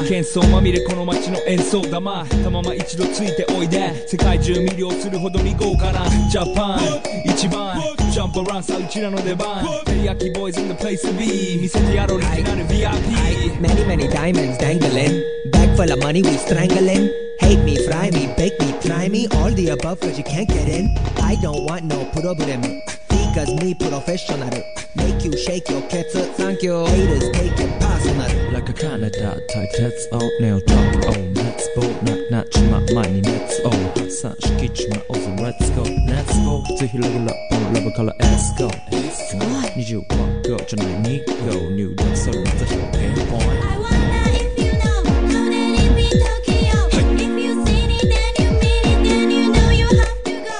喧騒まみれこの街の演奏玉たまま一度ついておいで世界中魅了するほどに豪華なジャパン一番ジャンプアランさうちらの出番テリヤキボーイズ in the place to be 見せてやろうオリジナル VIP Many many diamonds dangling Bag full of money we strangling Hate me, fry me, bake me, try me All the above cause you can't get in I don't want no problem Because me professional Make you shake your cats Thank you Haters take it personal Like a Canada type Let's all nail talk on Let's go なちま前に Let's all 発散しきちまおず Let's go Let's go ぜひレギュラーポンラブから Let's go 20は Go じゃないに Go 入力するまずひをピンポイント I wonder if you know How that it be Tokyo If you seen it then you mean it Then you know you have to go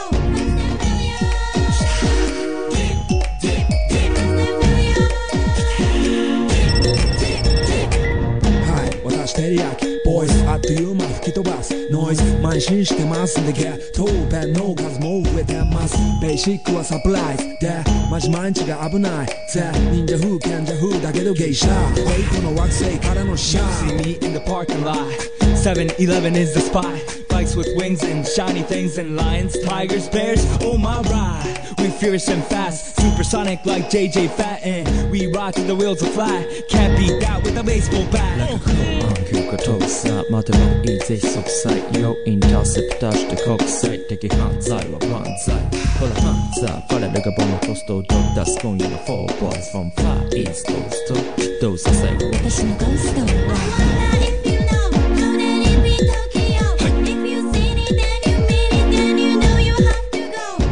はい私テリヤキボイスあっという間吹き飛ばすノイズ慢心してますんでゲットペンの数も増えてますベーシックはサプライズでマジ毎日が危ないぜ忍者風賢者風だけどゲイシャーフェイクの惑星からのシャー See me in the parking lot 7-Eleven is the spot Bikes with wings and shiny things and lions, tigers, bears, oh my ride We fierce and fast, supersonic like JJ Fatten We ride till the wheels are fly Can't beat that with a baseball bat Like a cool 急が飛ぶさ待てばいいぜ即歳よインターセプターして国際的犯罪は万歳ほら犯罪ファレルがボムコストを取り出す今夜の4 boys from far east coast どうさせ私のゴースト I wonder if you know How that it be Tokyo If you seen it then you mean it Then you know you have to go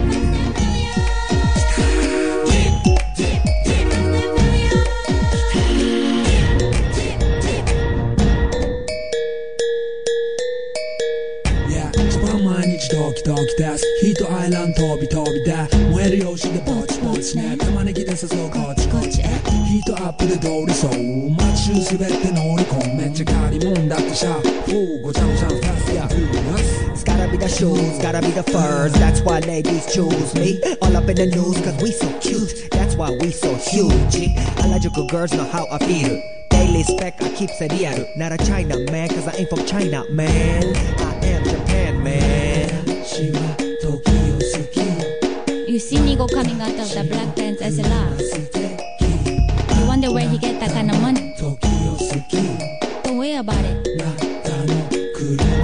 Yeah 一番毎日ドキドキですヒートアイランド飛び飛びで燃えるよしでぼちぼちね玉ねぎで誘うこっちこっちへヒートアップで通りそう街中すべて乗り込むめっちゃ借りもんだってシャーフごちゃごちゃファスやフーナス It's gotta be the shoes, gotta be the furs That's why ladies choose me All up in the news cause we so cute That's why we so huge Harajuku girls know how I feel Daily spec I keep it real Not a China man cause I ain't from China man I am Japan man 私は時を好き You see Nigo coming out of the black pants as a laugh You wonder where he get that kind of money 時を好き Don't worry about it なたの車